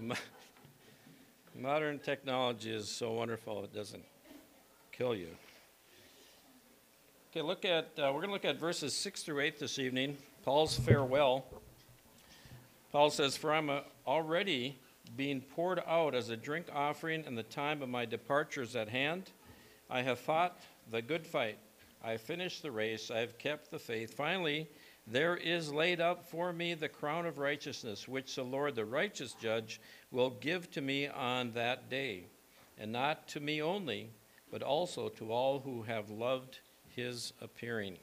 Modern technology is so wonderful it doesn't kill you. Okay, we're going to look at verses 6 through 8 this evening. Paul's farewell. Paul says, "For I'm already being poured out as a drink offering, and the time of my departure is at hand. I have fought the good fight. I have finished the race. I have kept the faith. Finally, there is laid up for me the crown of righteousness, which the Lord, the righteous judge, will give to me on that day, and not to me only, but also to all who have loved his appearing."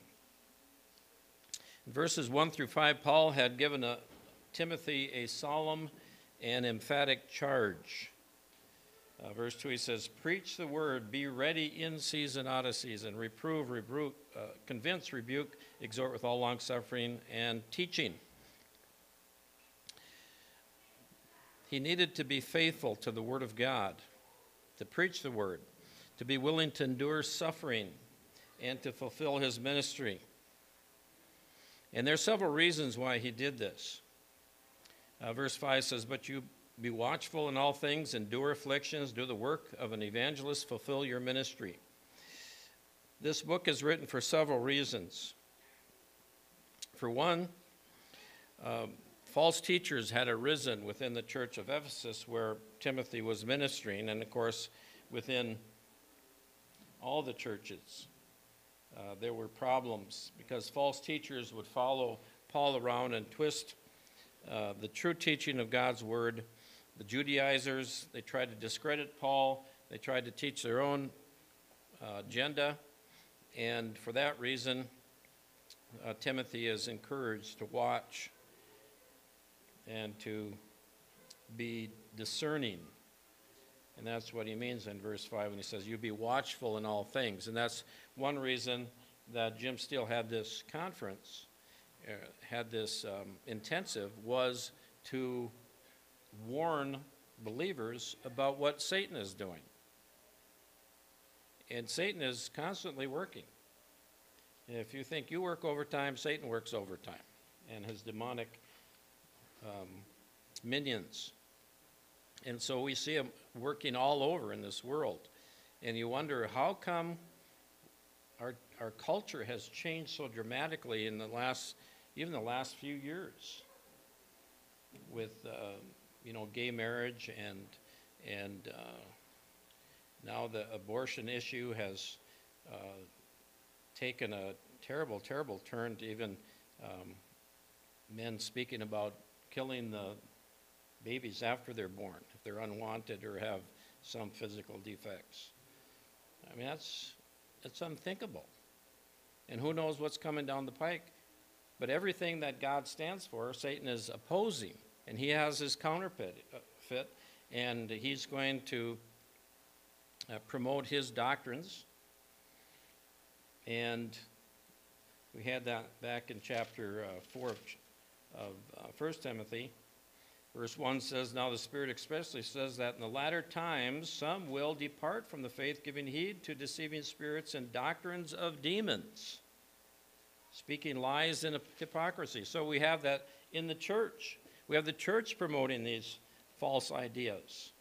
In verses 1 through 5, Paul had given Timothy a solemn and emphatic charge. Verse 2, he says, "Preach the word, be ready in season, out of season, reprove, convince, rebuke, exhort with all longsuffering and teaching." He needed to be faithful to the word of God, to preach the word, to be willing to endure suffering, and to fulfill his ministry. And there are several reasons why he did this. Verse 5 says, "But you be watchful in all things, endure afflictions, do the work of an evangelist, fulfill your ministry." This book is written for several reasons. For one, false teachers had arisen within the church of Ephesus where Timothy was ministering, and of course within all the churches. There were problems because false teachers would follow Paul around and twist the true teaching of God's word. The Judaizers, they tried to discredit Paul. They tried to teach their own agenda. And for that reason, Timothy is encouraged to watch and to be discerning. And that's what he means in verse 5 when he says, "You be watchful in all things." And that's one reason that Jim Steele had this conference, had this intensive, was to warn believers about what Satan is doing. And Satan is constantly working. If you think you work overtime, Satan works overtime, and his demonic minions. And so we see him working all over in this world. And you wonder, how come our culture has changed so dramatically in the last few years with gay marriage and now the abortion issue has taken a terrible, terrible turn to even men speaking about killing the babies after they're born if they're unwanted or have some physical defects. I mean, that's unthinkable. And who knows what's coming down the pike. But everything that God stands for, Satan is opposing. And he has his counterfeit, and he's going to promote his doctrines. And we had that back in chapter 4 of 1 Timothy. Verse 1 says, "Now the Spirit expressly says that in the latter times some will depart from the faith, giving heed to deceiving spirits and doctrines of demons, speaking lies and hypocrisy." So we have that in the church. We have the church promoting these false ideas.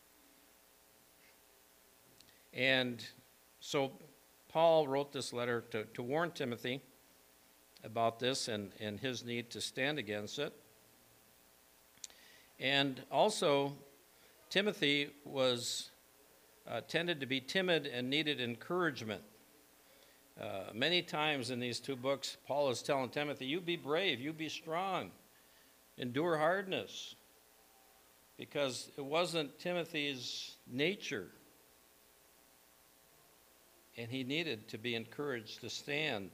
And so Paul wrote this letter to warn Timothy about this and his need to stand against it. And also, Timothy was tended to be timid and needed encouragement. Many times in these two books, Paul is telling Timothy, you be brave, you be strong, endure hardness, because it wasn't Timothy's nature, and he needed to be encouraged to stand.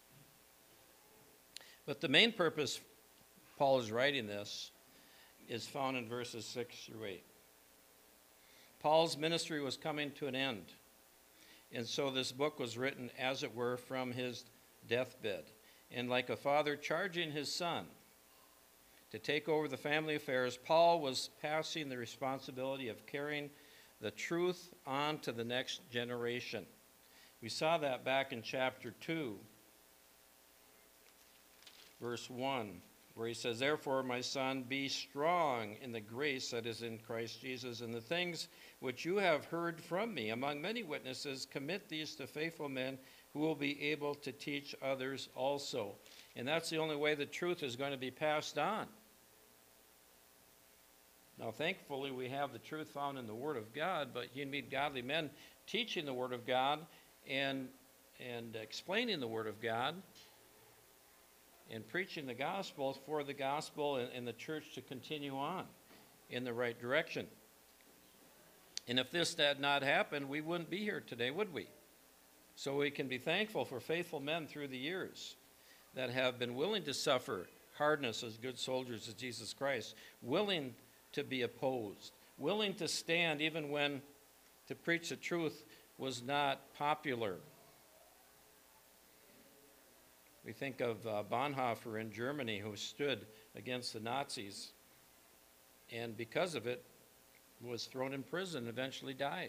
But the main purpose Paul is writing this is found in verses 6 through 8. Paul's ministry was coming to an end, and so this book was written, as it were, from his deathbed. And like a father charging his son to take over the family affairs, Paul was passing the responsibility of carrying the truth on to the next generation. We saw that back in chapter 2, verse 1. where he says, "Therefore, my son, be strong in the grace that is in Christ Jesus, and the things which you have heard from me among many witnesses, commit these to faithful men who will be able to teach others also." And that's the only way the truth is going to be passed on. Now, thankfully, we have the truth found in the Word of God, but you need godly men teaching the Word of God and explaining the Word of God and preaching the gospel for the gospel and the church to continue on in the right direction. And if this had not happened, we wouldn't be here today, would we? So we can be thankful for faithful men through the years that have been willing to suffer hardness as good soldiers of Jesus Christ, willing to be opposed, willing to stand even when to preach the truth was not popular. We think of Bonhoeffer in Germany, who stood against the Nazis, and because of it was thrown in prison and eventually died.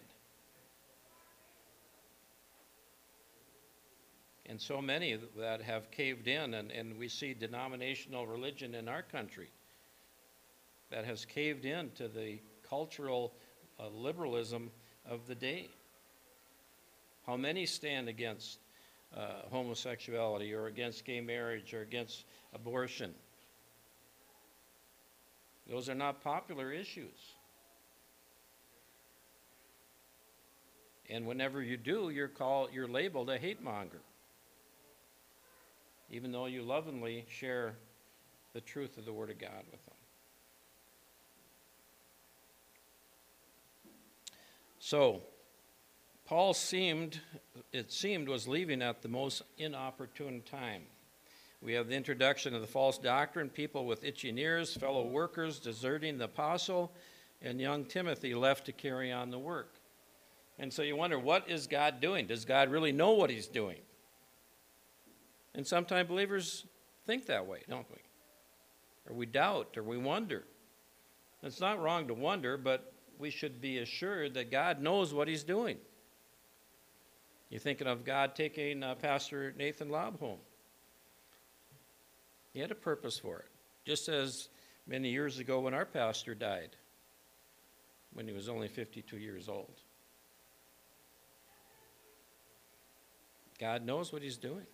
And so many that have caved in, and we see denominational religion in our country that has caved in to the cultural liberalism of the day. How many stand against homosexuality or against gay marriage or against abortion? Those are not popular issues. And whenever you do, you're labeled a hate monger, even though you lovingly share the truth of the Word of God with them. So, Paul it seemed, was leaving at the most inopportune time. We have the introduction of the false doctrine, people with itching ears, fellow workers deserting the apostle, and young Timothy left to carry on the work. And so you wonder, what is God doing? Does God really know what he's doing? And sometimes believers think that way, don't we? Or we doubt, or we wonder. It's not wrong to wonder, but we should be assured that God knows what he's doing. You're thinking of God taking Pastor Nathan Lobb home. He had a purpose for it, just as many years ago when our pastor died, when he was only 52 years old. God knows what he's doing.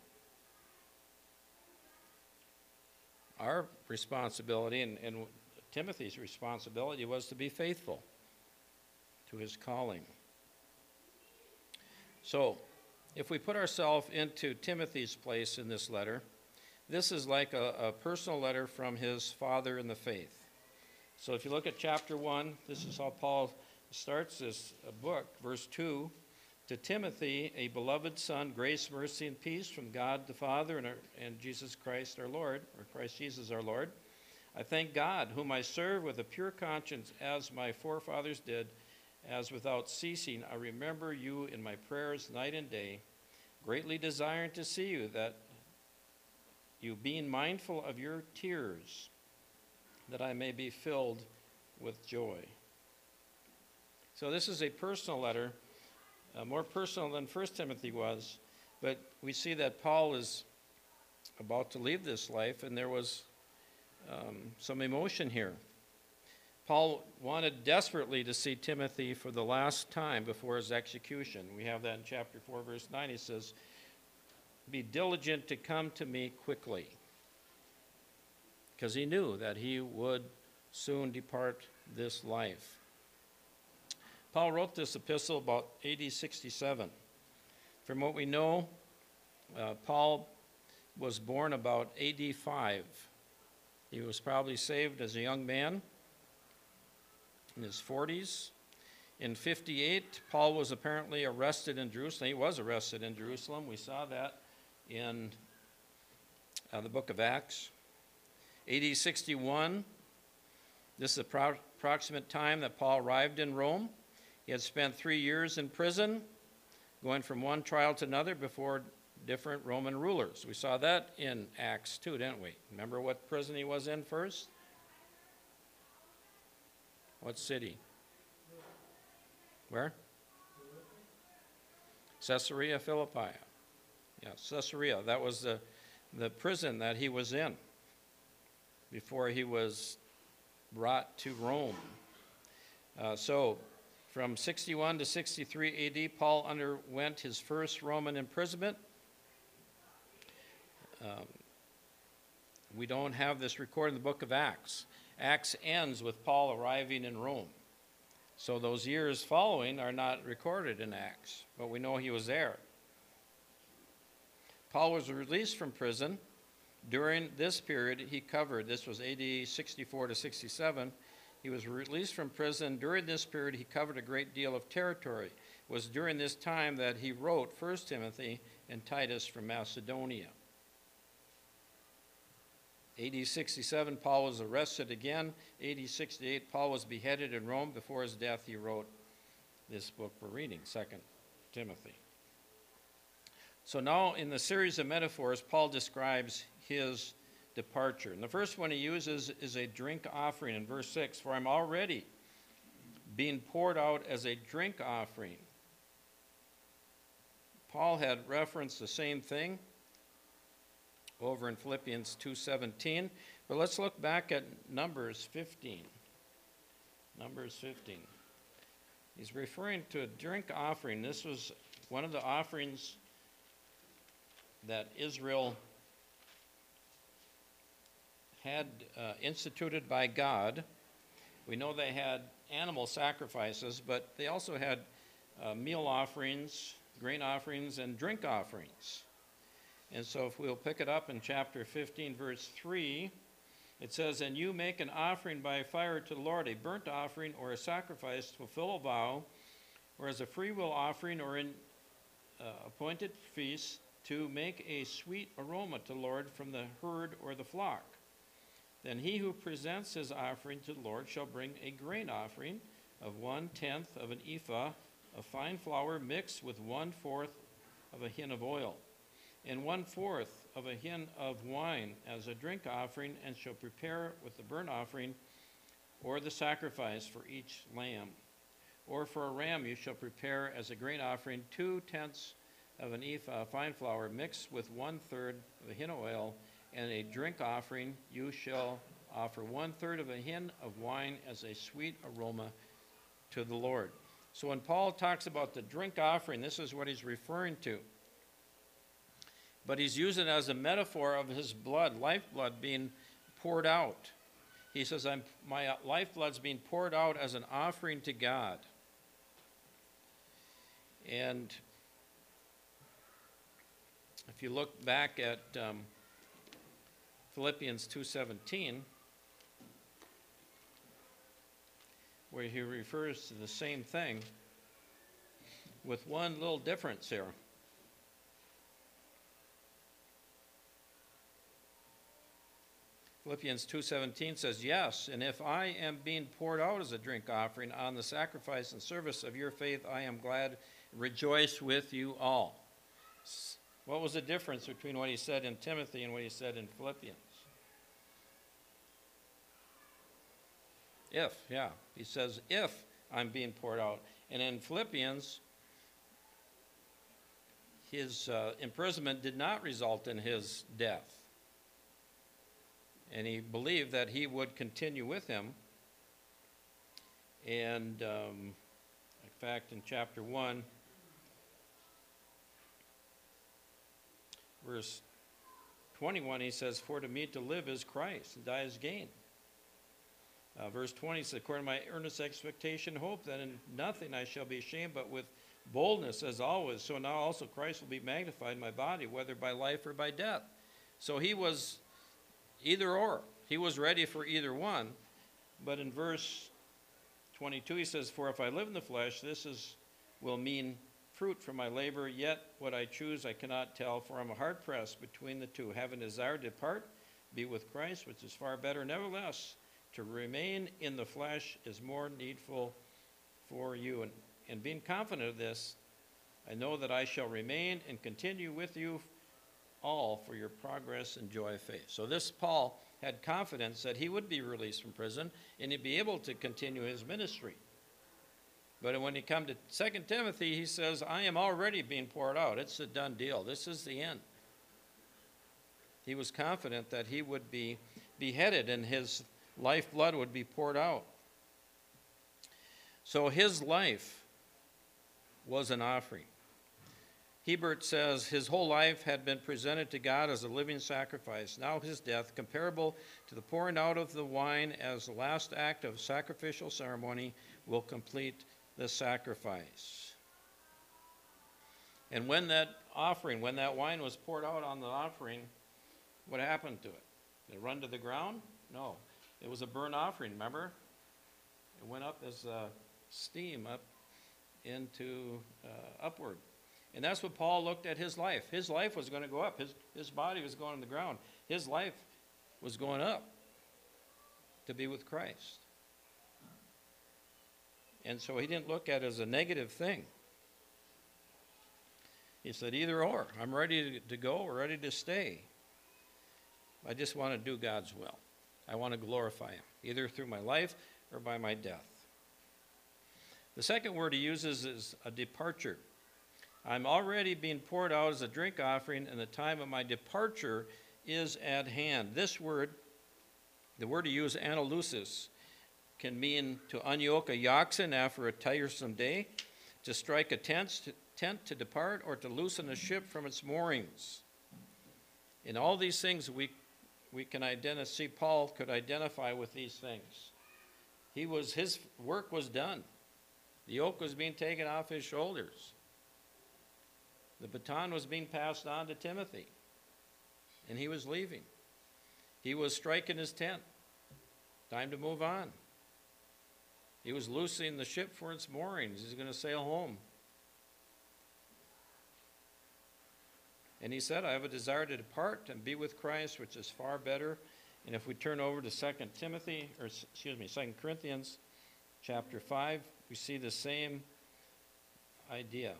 Our responsibility and Timothy's responsibility was to be faithful to his calling. So, if we put ourselves into Timothy's place in this letter, this is like a personal letter from his father in the faith. So if you look at chapter 1, this is how Paul starts this book, verse 2. To Timothy, a beloved son, grace, mercy, and peace from God the Father and Jesus Christ our Lord, or Christ Jesus our Lord. I thank God, whom I serve with a pure conscience, as my forefathers did, as without ceasing I remember you in my prayers night and day, greatly desiring to see you, that you being mindful of your tears, that I may be filled with joy. So this is a personal letter, more personal than 1 Timothy was, but we see that Paul is about to leave this life, and there was some emotion here. Paul wanted desperately to see Timothy for the last time before his execution. We have that in chapter 4, verse 9. He says, be diligent to come to me quickly, because he knew that he would soon depart this life. Paul wrote this epistle about AD 67. From what we know, Paul was born about AD 5. He was probably saved as a young man in his 40s. In 58, Paul was apparently arrested in Jerusalem. He was arrested in Jerusalem. We saw that in the book of Acts. AD 61, this is the approximate time that Paul arrived in Rome. He had spent 3 years in prison, going from one trial to another before different Roman rulers. We saw that in Acts 2, didn't we? Remember what prison he was in first? What city? Where? Caesarea Philippi. Yeah, Caesarea. That was the prison that he was in. before he was brought to Rome. So from 61 to 63 AD, Paul underwent his first Roman imprisonment. We don't have this recorded in the book of Acts. Acts ends with Paul arriving in Rome. So those years following are not recorded in Acts, but we know he was there. Paul was released from prison. During this period, he covered, this was AD 64 to 67, he was released from prison. During this period, he covered a great deal of territory. It was during this time that he wrote 1 Timothy and Titus from Macedonia. AD 67, Paul was arrested again. AD 68, Paul was beheaded in Rome. Before his death, he wrote this book we're reading, 2 Timothy. So now in the series of metaphors, Paul describes his departure. And the first one he uses is a drink offering in verse 6. For I'm already being poured out as a drink offering. Paul had referenced the same thing over in Philippians 2:17. But let's look back at Numbers 15. Numbers 15. He's referring to a drink offering. This was one of the offerings that Israel had instituted by God. We know they had animal sacrifices, but they also had meal offerings, grain offerings, and drink offerings. And so if we'll pick it up in chapter 15, verse 3, it says, And you make an offering by fire to the Lord, a burnt offering or a sacrifice to fulfill a vow, or as a freewill offering or in appointed feasts, to make a sweet aroma to the Lord from the herd or the flock. Then he who presents his offering to the Lord shall bring a grain offering of 1/10 of an ephah of fine flour mixed with 1/4 of a hin of oil, and 1/4 of a hin of wine as a drink offering, and shall prepare with the burnt offering or the sacrifice for each lamb. Or for a ram you shall prepare as a grain offering 2/10 of an ephah of fine flour mixed with 1/3 of a hin of oil, and a drink offering you shall offer 1/3 of a hin of wine as a sweet aroma to the Lord. So when Paul talks about the drink offering, this is what he's referring to. But he's using it as a metaphor of his blood, lifeblood being poured out. He says, my lifeblood's being poured out as an offering to God. And if you look back at Philippians 2:17, where he refers to the same thing with one little difference here. Philippians 2:17 says, Yes, and if I am being poured out as a drink offering on the sacrifice and service of your faith, I am glad, rejoice with you all. What was the difference between what he said in Timothy and what he said in Philippians? If, yeah. He says, if I'm being poured out. And in Philippians, his imprisonment did not result in his death. And he believed that he would continue with him. And in fact, in chapter 1, verse 21, he says, For to me to live is Christ, and die is gain. Verse 20 says, According to my earnest expectation, hope that in nothing I shall be ashamed, but with boldness as always. So now also Christ will be magnified in my body, whether by life or by death. So he was either or. He was ready for either one. But in verse 22, he says, For if I live in the flesh, will mean fruit from my labor, yet what I choose I cannot tell, for I'm hard pressed between the two, having desire to depart, be with Christ, which is far better. Nevertheless, to remain in the flesh is more needful for you. And being confident of this, I know that I shall remain and continue with you all for your progress and joy of faith. So this Paul had confidence that he would be released from prison and he'd be able to continue his ministry. But when he come to 2 Timothy, he says, I am already being poured out. It's a done deal. This is the end. He was confident that he would be beheaded and his lifeblood would be poured out. So his life was an offering. Hebert says his whole life had been presented to God as a living sacrifice. Now his death, comparable to the pouring out of the wine as the last act of sacrificial ceremony, will complete the sacrifice. And when that wine was poured out on the offering, what happened to it? Did it run to the ground? No. It was a burnt offering, remember? It went up as steam up into upward. And that's what Paul looked at his life. His life was going to go up. His body was going on the ground. His life was going up to be with Christ. And so he didn't look at it as a negative thing. He said, either or. I'm ready to go or ready to stay. I just want to do God's will. I want to glorify him, either through my life or by my death. The second word he uses is a departure. I'm already being poured out as a drink offering, and the time of my departure is at hand. This word, the word he used, analusis, can mean to unyoke a oxen after a tiresome day, to strike a tent to depart, or to loosen a ship from its moorings. In all these things, we can see Paul could identify with these things. His work was done. The yoke was being taken off his shoulders. The baton was being passed on to Timothy, and he was leaving. He was striking his tent. Time to move on. He was loosening the ship for its moorings. He's going to sail home. And he said, I have a desire to depart and be with Christ, which is far better. And if we turn over to 2 Corinthians chapter 5, we see the same idea.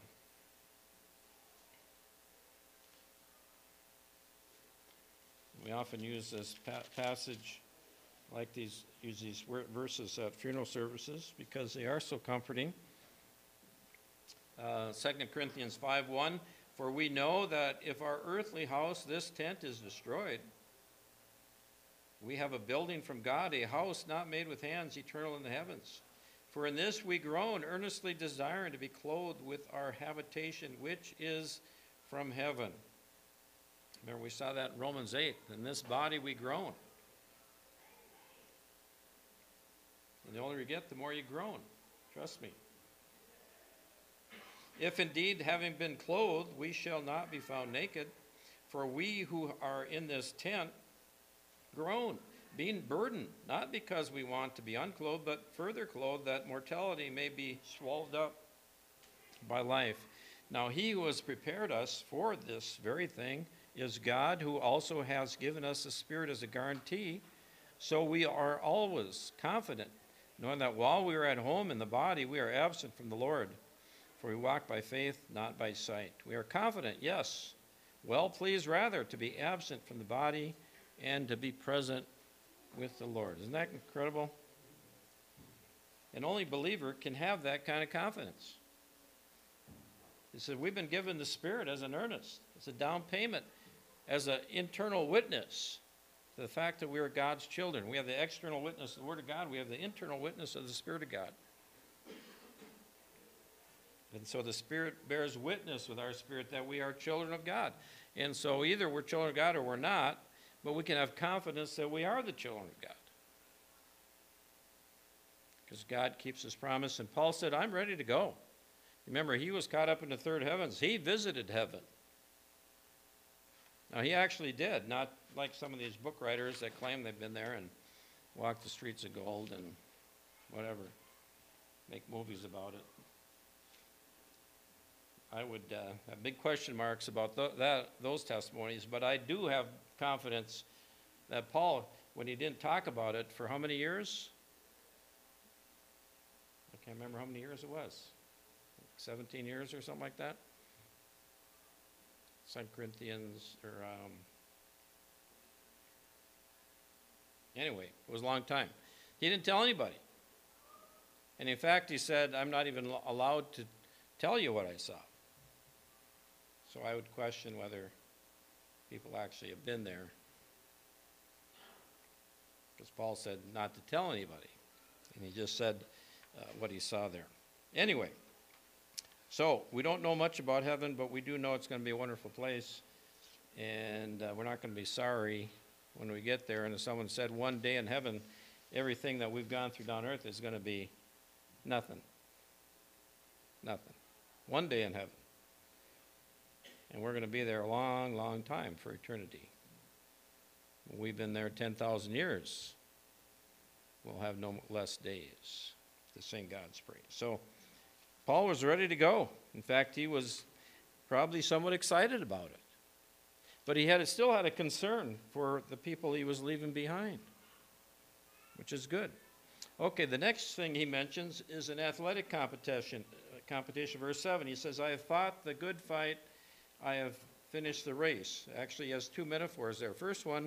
We often use this passage use these verses at funeral services because they are so comforting. 2 Corinthians 5:1, for we know that if our earthly house, this tent, is destroyed, we have a building from God, a house not made with hands, eternal in the heavens. For in this we groan, earnestly desiring to be clothed with our habitation, which is from heaven. Remember, we saw that in Romans 8. In this body we groan. And the older you get, the more you groan. Trust me. If indeed, having been clothed, we shall not be found naked, for we who are in this tent groan, being burdened, not because we want to be unclothed, but further clothed, that mortality may be swallowed up by life. Now he who has prepared us for this very thing is God, who also has given us the Spirit as a guarantee. So we are always confident, knowing that while we are at home in the body, we are absent from the Lord. For we walk by faith, not by sight. We are confident, yes, well pleased rather to be absent from the body and to be present with the Lord. Isn't that incredible? An only believer can have that kind of confidence. He said, we've been given the Spirit as an earnest, as a down payment, as an internal witness to the fact that we are God's children. We have the external witness of the Word of God. We have the internal witness of the Spirit of God. And so the Spirit bears witness with our spirit that we are children of God. And so either we're children of God or we're not, but we can have confidence that we are the children of God. Because God keeps his promise. And Paul said, I'm ready to go. Remember, he was caught up in the third heavens. He visited heaven. Now, he actually did, not like some of these book writers that claim they've been there and walked the streets of gold and whatever, make movies about it. I would have big question marks about those testimonies, but I do have confidence that Paul, when he didn't talk about it for how many years? I can't remember how many years it was. 17 years or something like that? 2 Corinthians, or anyway, it was a long time. He didn't tell anybody. And in fact, he said, I'm not even allowed to tell you what I saw. So I would question whether people actually have been there. because Paul said not to tell anybody. And he just said what he saw there. Anyway, so we don't know much about heaven, but we do know it's going to be a wonderful place. And we're not going to be sorry when we get there. And as someone said, one day in heaven, everything that we've gone through down earth is going to be nothing. Nothing. One day in heaven. And we're going to be there a long, long time for eternity. We've been there 10,000 years. We'll have no less days to sing God's praise. So Paul was ready to go. In fact, he was probably somewhat excited about it. But he still had a concern for the people he was leaving behind, which is good. Okay, the next thing he mentions is an athletic competition, verse 7. He says, I have fought the good fight, I have finished the race. Actually, he has two metaphors there. First one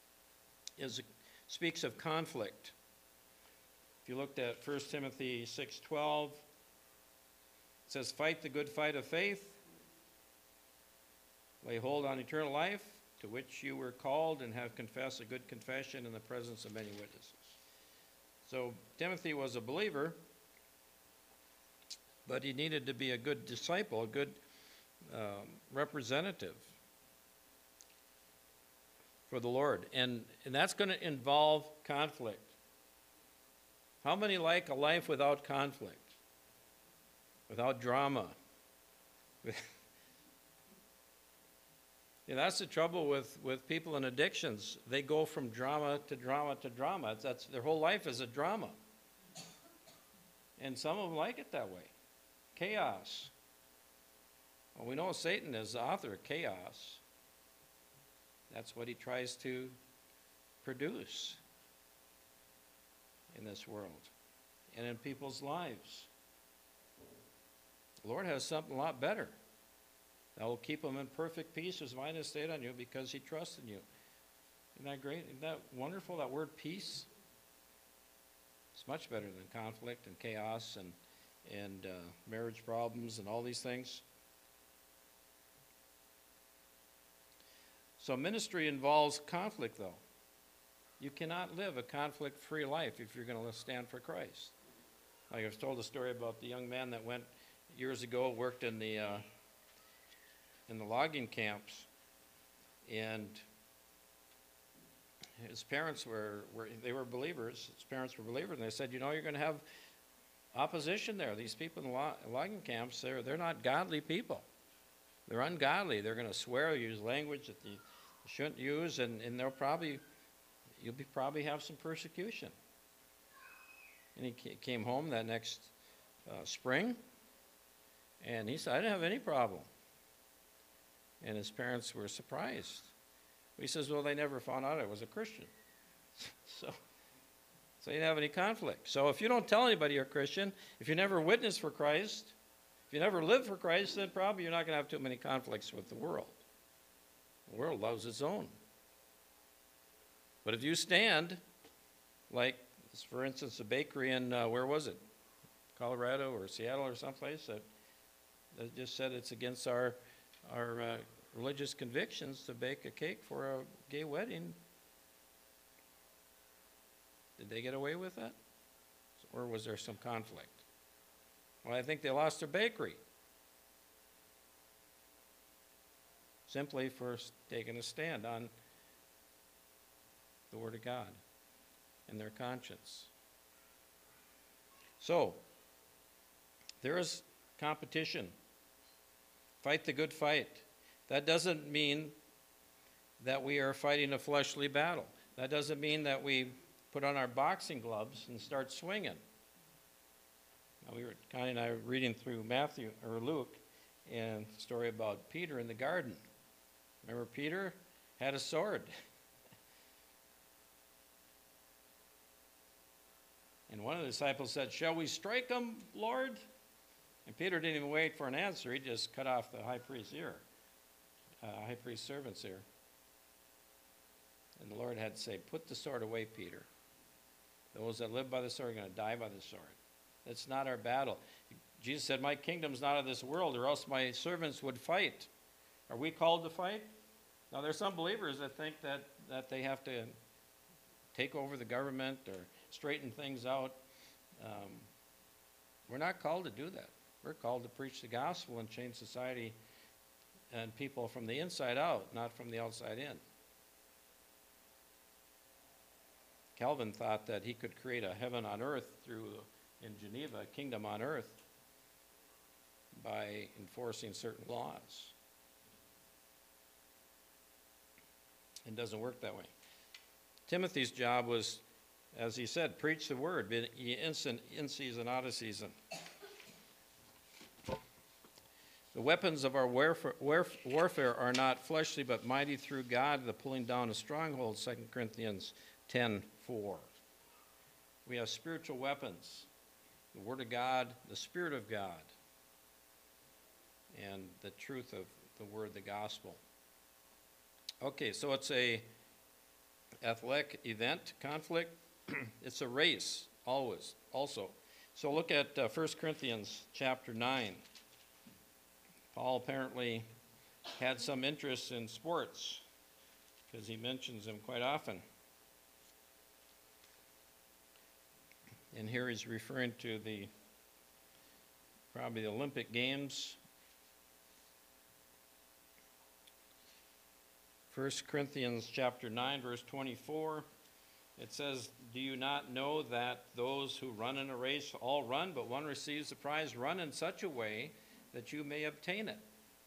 speaks of conflict. If you looked at 1 Timothy 6:12, it says, fight the good fight of faith, lay hold on eternal life, to which you were called, and have confessed a good confession in the presence of many witnesses. So Timothy was a believer, but he needed to be a good disciple, a good representative for the Lord. And that's going to involve conflict. How many like a life without conflict? Without drama? Yeah, that's the trouble with people in addictions. They go from drama to drama to drama. That's their whole life is a drama. And some of them like it that way. Chaos. Well, we know Satan is the author of chaos. That's what he tries to produce in this world and in people's lives. The Lord has something a lot better that will keep them in perfect peace, whose mind is stayed on you because he trusts in you. Isn't that great? Isn't that wonderful, that word peace? It's much better than conflict and chaos and marriage problems and all these things. So ministry involves conflict, though. You cannot live a conflict-free life if you're going to stand for Christ. Like I was told a story about the young man that went years ago, worked in the logging camps, and his parents were believers. His parents were believers, and they said, you're going to have opposition there. These people in the logging camps, they're not godly people. They're ungodly. They're going to swear, use language that you shouldn't use, and you'll probably have some persecution. And he came home that next spring, and he said, I didn't have any problem. And his parents were surprised. He says, well, they never found out I was a Christian. So you didn't have any conflict. So if you don't tell anybody you're a Christian, if you never witness for Christ, if you never live for Christ, then probably you're not going to have too many conflicts with the world. The world loves its own. But if you stand, like, for instance, a bakery in, where was it? Colorado or Seattle or someplace that just said it's against our religious convictions to bake a cake for a gay wedding. Did they get away with that? Or was there some conflict? Well, I think they lost their bakery. Simply for taking a stand on the Word of God and their conscience. So, there is competition. Fight the good fight. That doesn't mean that we are fighting a fleshly battle. That doesn't mean that we put on our boxing gloves and start swinging. Now, Connie and I were reading through Luke, and a story about Peter in the garden. Remember, Peter had a sword. And one of the disciples said, shall we strike him, Lord? And Peter didn't even wait for an answer. He just cut off the high priest's ear, high priest's servant's ear. And the Lord had to say, put the sword away, Peter. Those that live by the sword are going to die by the sword. That's not our battle. Jesus said, my kingdom's not of this world, or else my servants would fight. Are we called to fight? Now, there's some believers that think that they have to take over the government or straighten things out. We're not called to do that. We're called to preach the gospel and change society and people from the inside out, not from the outside in. Calvin thought that he could create a heaven on earth in Geneva, a kingdom on earth, by enforcing certain laws. It doesn't work that way. Timothy's job was, as he said, preach the word, be in season, out of season. The weapons of our warfare are not fleshly, but mighty through God, the pulling down of strongholds, 2 Corinthians 10:4. We have spiritual weapons, the Word of God, the Spirit of God, and the truth of the Word, the gospel. Okay, so it's a athletic event, conflict. It's a race, always, also. So look at 1 Corinthians chapter 9. Paul apparently had some interest in sports because he mentions them quite often. And here he's referring to probably the Olympic Games. 1 Corinthians chapter 9, verse 24, it says, "Do you not know that those who run in a race all run, but one receives the prize? Run in such a way that you may obtain it.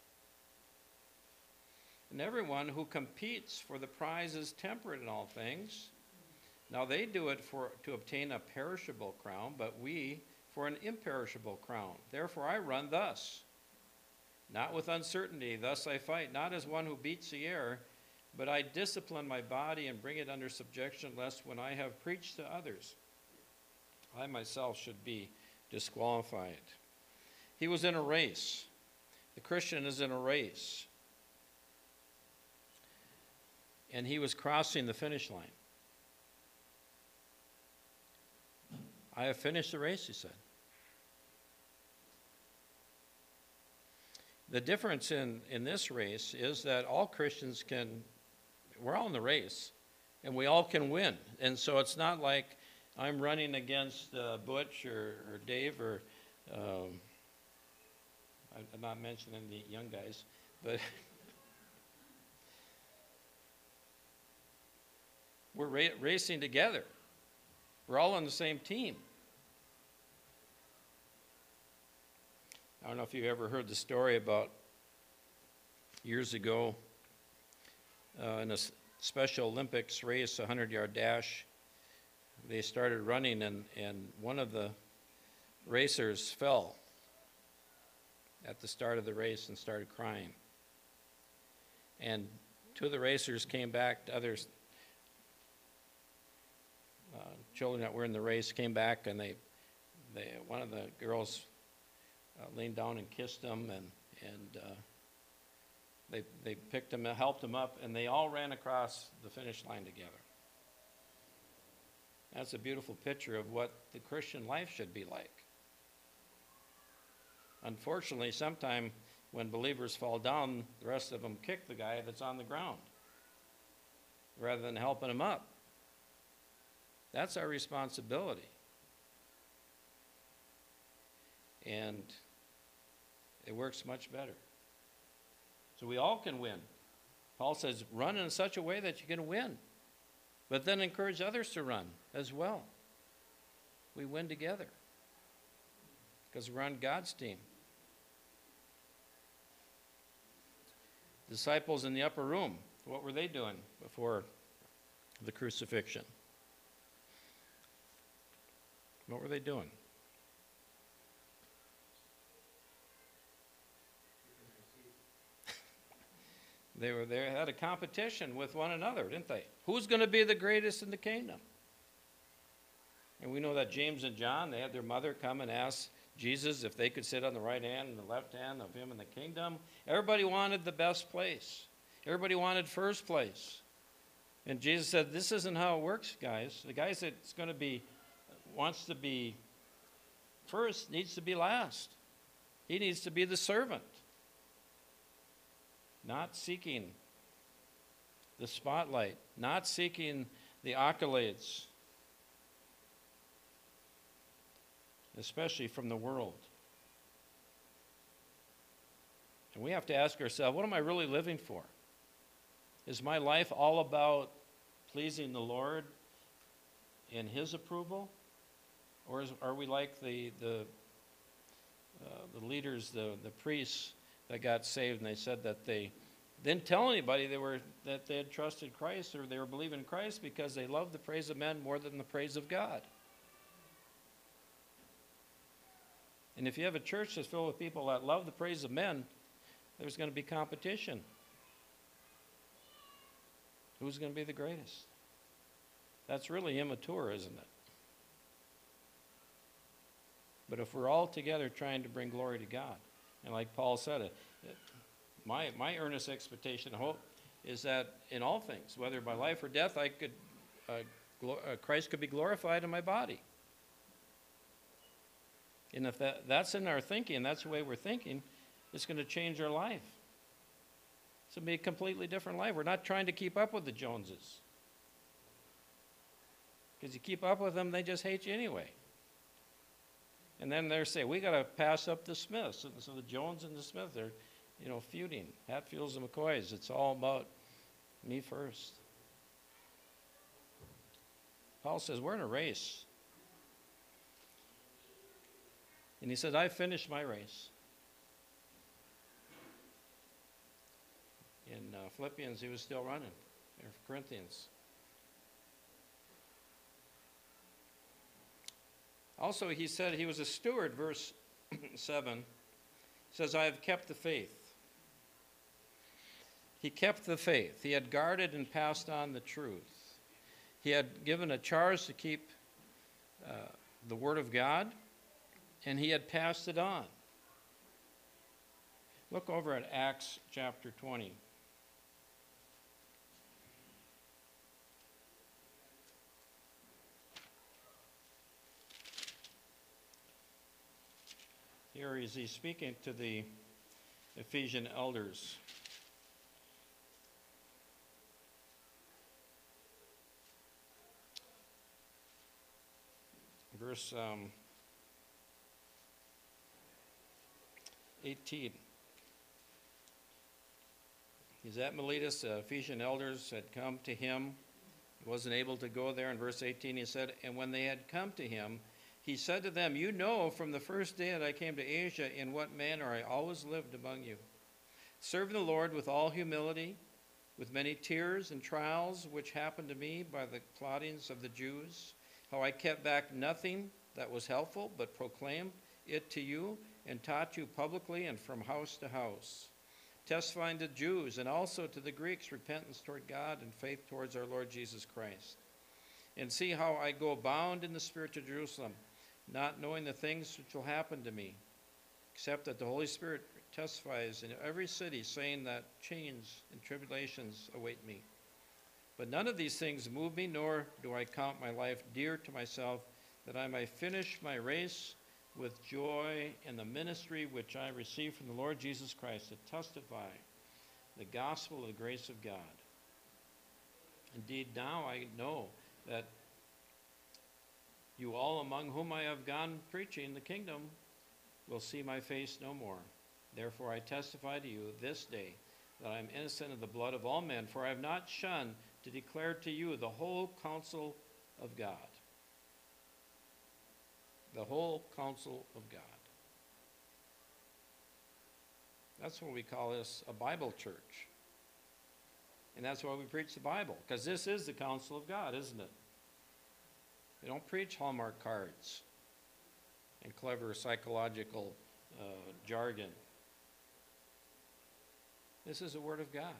And everyone who competes for the prize is temperate in all things. Now they do it to obtain a perishable crown, but we for an imperishable crown. Therefore I run thus, not with uncertainty. Thus I fight, not as one who beats the air, but I discipline my body and bring it under subjection, lest when I have preached to others, I myself should be disqualified." He was in a race. The Christian is in a race. And he was crossing the finish line. "I have finished the race," he said. The difference in this race is that all Christians we're all in the race, and we all can win. And so it's not like I'm running against Butch or Dave or I'm not mentioning the young guys, but we're racing together. We're all on the same team. I don't know if you've ever heard the story about years ago in a Special Olympics race, a 100-yard dash. They started running, and one of the racers fell at the start of the race and started crying. And two of the racers came back, others children that were in the race came back, and one of the girls leaned down and kissed him, and they picked him, helped him up, and they all ran across the finish line together. That's a beautiful picture of what the Christian life should be like. Unfortunately, sometimes when believers fall down, the rest of them kick the guy that's on the ground rather than helping him up. That's our responsibility. And it works much better. So we all can win. Paul says, run in such a way that you can win. But then encourage others to run as well. We win together because we're on God's team. Disciples in the upper room, what were they doing before the crucifixion? What were they doing? They were there, had a competition with one another, didn't they? Who's going to be the greatest in the kingdom? And we know that James and John, they had their mother come and ask Jesus if they could sit on the right hand and the left hand of him in the kingdom. Everybody wanted the best place. Everybody wanted first place. And Jesus said, this isn't how it works, guys. The guy that's wants to be first needs to be last. He needs to be the servant. Not seeking the spotlight, not seeking the accolades, especially from the world. And we have to ask ourselves, what am I really living for? Is my life all about pleasing the Lord and His approval? Or are we like the leaders, the priests that got saved, and they said that they didn't tell anybody that they had trusted Christ or they were believing in Christ because they loved the praise of men more than the praise of God? And if you have a church that's filled with people that love the praise of men, there's going to be competition. Who's going to be the greatest? That's really immature, isn't it? But if we're all together trying to bring glory to God, and like Paul said, my earnest expectation and hope is that in all things, whether by life or death, Christ could be glorified in my body. And if that's in our thinking, that's the way we're thinking, it's going to change our life. It's going to be a completely different life. We're not trying to keep up with the Joneses. Because you keep up with them, they just hate you anyway. And then they say, we got to pass up the Smiths. And so the Jones and the Smiths, they're, feuding. Hatfields and McCoys. It's all about me first. Paul says, we're in a race. And he says, I finished my race. In Philippians, he was still running. Or Corinthians. Also, he said he was a steward, verse 7. He says, I have kept the faith. He kept the faith. He had guarded and passed on the truth. He had given a charge to keep the Word of God, and he had passed it on. Look over at Acts chapter 20. Here he's speaking to the Ephesian elders. Verse 18. He's at Miletus. The Ephesian elders had come to him. He wasn't able to go there. In verse 18 he said, and when they had come to him, he said to them, you know from the first day that I came to Asia in what manner I always lived among you, serving the Lord with all humility, with many tears and trials which happened to me by the plottings of the Jews, how I kept back nothing that was helpful, but proclaimed it to you and taught you publicly and from house to house, testifying to Jews and also to the Greeks repentance toward God and faith towards our Lord Jesus Christ. And see how I go bound in the Spirit to Jerusalem, not knowing the things which will happen to me, except that the Holy Spirit testifies in every city, saying that chains and tribulations await me. But none of these things move me, nor do I count my life dear to myself, that I may finish my race with joy in the ministry which I received from the Lord Jesus Christ, to testify the gospel of the grace of God. Indeed, now I know that you all among whom I have gone preaching the kingdom will see my face no more. Therefore I testify to you this day that I am innocent of the blood of all men, for I have not shunned to declare to you the whole counsel of God. The whole counsel of God. That's what we call this a Bible church. And that's why we preach the Bible, because this is the counsel of God, isn't it? We don't preach Hallmark cards and clever psychological jargon. This is the Word of God.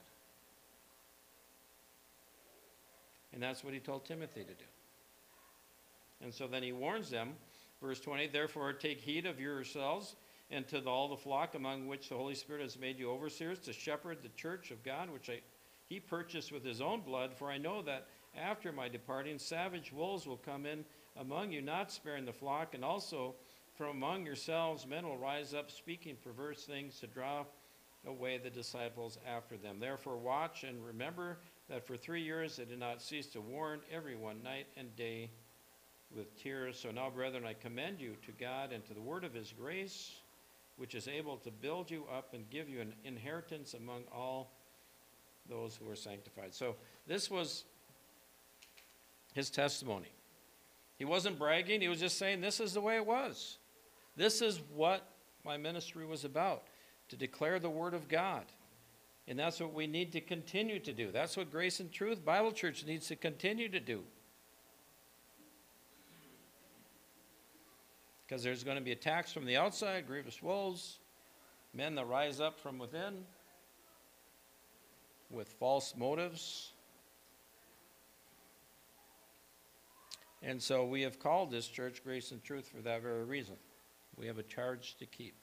And that's what he told Timothy to do. And so then he warns them, verse 20, therefore take heed of yourselves and to all the flock among which the Holy Spirit has made you overseers, to shepherd the church of God, which he purchased with his own blood. For I know that after my departing, savage wolves will come in among you, not sparing the flock, and also from among yourselves men will rise up, speaking perverse things to draw away the disciples after them. Therefore watch and remember that for 3 years I did not cease to warn everyone night and day with tears. So now, brethren, I commend you to God and to the word of his grace, which is able to build you up and give you an inheritance among all those who are sanctified. So this was his testimony. He wasn't bragging. He was just saying, this is the way it was. This is what my ministry was about, to declare the word of God. And that's what we need to continue to do. That's what Grace and Truth Bible Church needs to continue to do. Because there's going to be attacks from the outside, grievous wolves, men that rise up from within with false motives. And so we have called this church Grace and Truth for that very reason. We have a charge to keep.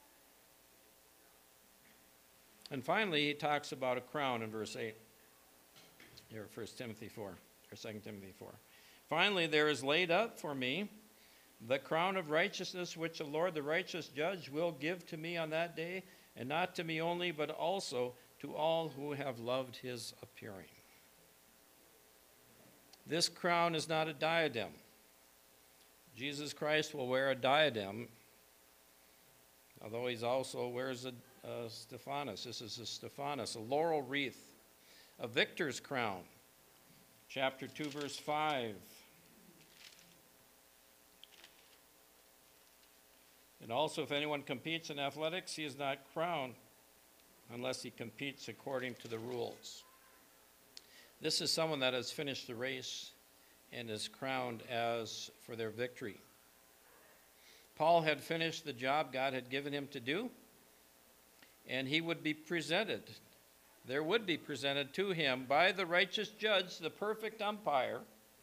And finally, he talks about a crown in verse 8. Here, 1 Timothy 4, or 2 Timothy 4. Finally, there is laid up for me the crown of righteousness, which the Lord, the righteous judge, will give to me on that day, and not to me only, but also to all who have loved his appearing. This crown is not a diadem. Jesus Christ will wear a diadem, although he also wears a Stephanos. This is a Stephanos, a laurel wreath, a victor's crown. Chapter 2, verse 5. And also, if anyone competes in athletics, he is not crowned unless he competes according to the rules. This is someone that has finished the race and is crowned as for their victory. Paul had finished the job God had given him to do, and he would be presented, there would be presented to him by the righteous judge, the perfect umpire.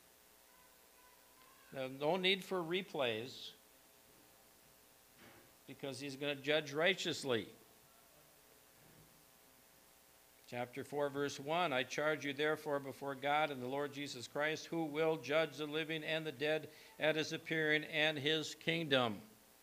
No need for replays, because he's going to judge righteously. Chapter 4, verse 1, I charge you therefore before God and the Lord Jesus Christ, who will judge the living and the dead at his appearing and his kingdom.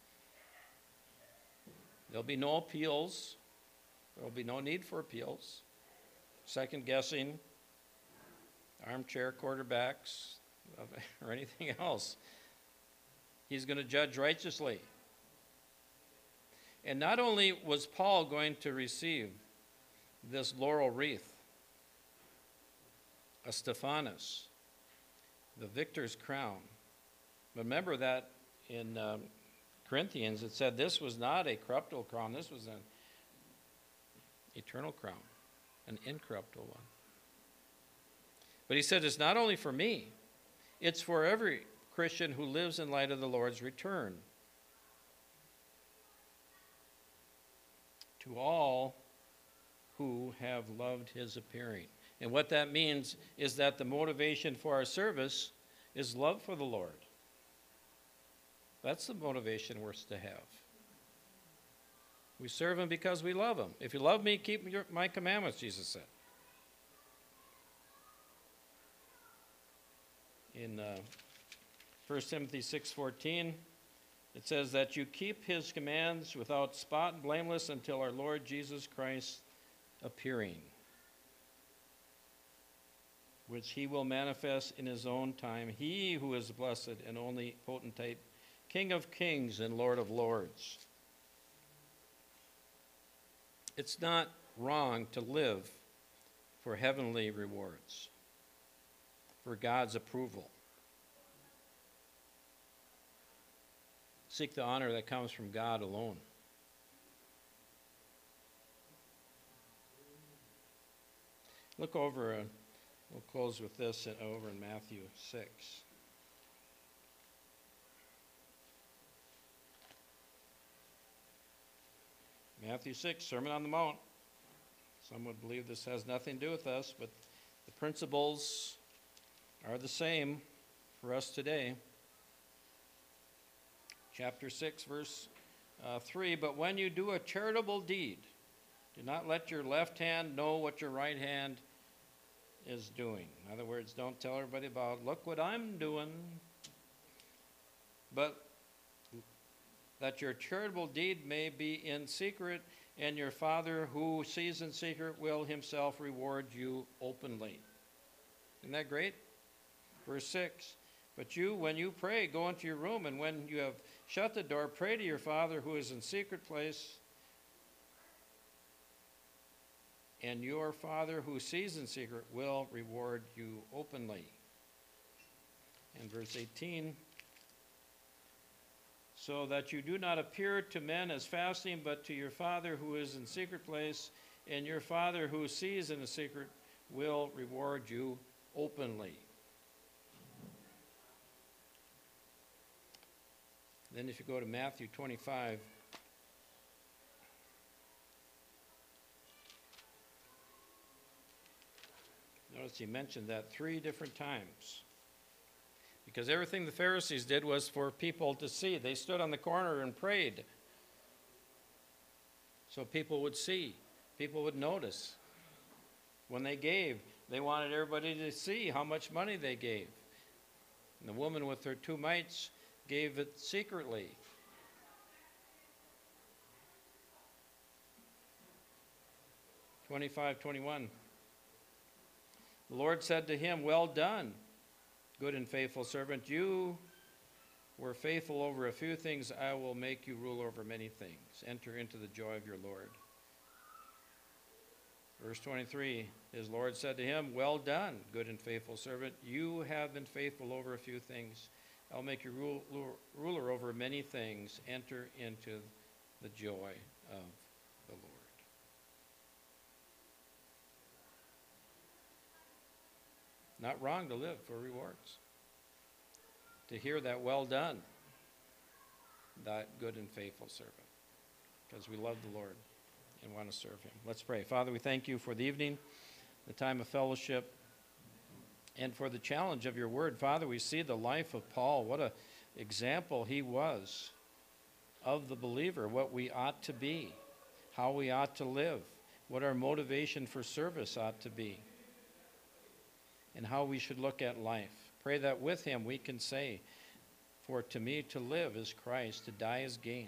There'll be no appeals. There'll be no need for appeals. Second guessing, armchair quarterbacks, or anything else. He's going to judge righteously. And not only was Paul going to receive this laurel wreath, a Stephanos, the victor's crown. Remember that in Corinthians it said this was not a corruptible crown, this was an eternal crown, an incorruptible one. But he said it's not only for me, it's for every Christian who lives in light of the Lord's return. To all who have loved his appearing. And what that means is that the motivation for our service is love for the Lord. That's the motivation we're to have. We serve him because we love him. If you love me, keep my commandments, Jesus said. In 1 Timothy 6:14, it says that you keep his commands without spot and blameless until our Lord Jesus Christ appearing, which he will manifest in his own time, he who is blessed and only potentate, King of kings and Lord of lords. It's not wrong to live for heavenly rewards, for God's approval. Seek the honor that comes from God alone. Look over, we'll close with this over in Matthew 6. Matthew 6, Sermon on the Mount. Some would believe this has nothing to do with us, but the principles are the same for us today. Chapter 6, verse 3, but when you do a charitable deed, do not let your left hand know what your right hand is doing. In other words, don't tell everybody about, look what I'm doing. But that your charitable deed may be in secret, and your Father who sees in secret will himself reward you openly. Isn't that great? Verse 6. But you, when you pray, go into your room, and when you have shut the door, pray to your Father who is in secret place, and your Father who sees in secret will reward you openly. And verse 18. So that you do not appear to men as fasting, but to your Father who is in secret place, and your Father who sees in the secret will reward you openly. Then if you go to Matthew 25, notice he mentioned that 3 different times. Because everything the Pharisees did was for people to see. They stood on the corner and prayed. So people would see. People would notice. When they gave, they wanted everybody to see how much money they gave. And the woman with her 2 mites gave it secretly. (25:21). The Lord said to him, "Well done, good and faithful servant. You were faithful over a few things. I will make you rule over many things. Enter into the joy of your Lord." Verse 23, his Lord said to him, "Well done, good and faithful servant. You have been faithful over a few things. I'll make you ruler over many things. Enter into the joy of the Lord." Not wrong to live for rewards. To hear that, "Well done, that good and faithful servant," because we love the Lord and want to serve him. Let's pray. Father, we thank you for the evening, the time of fellowship, and for the challenge of your word. Father, we see the life of Paul. What an example he was of the believer, what we ought to be, how we ought to live, what our motivation for service ought to be, and how we should look at life. Pray that with him we can say, "For to me to live is Christ, to die is gain."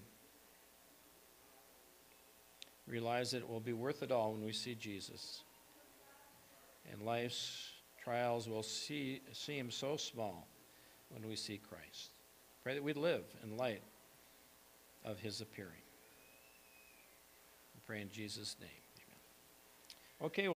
Realize that it will be worth it all when we see Jesus. And life's trials will seem so small when we see Christ. Pray that we live in light of his appearing. We pray in Jesus' name. Amen. Okay.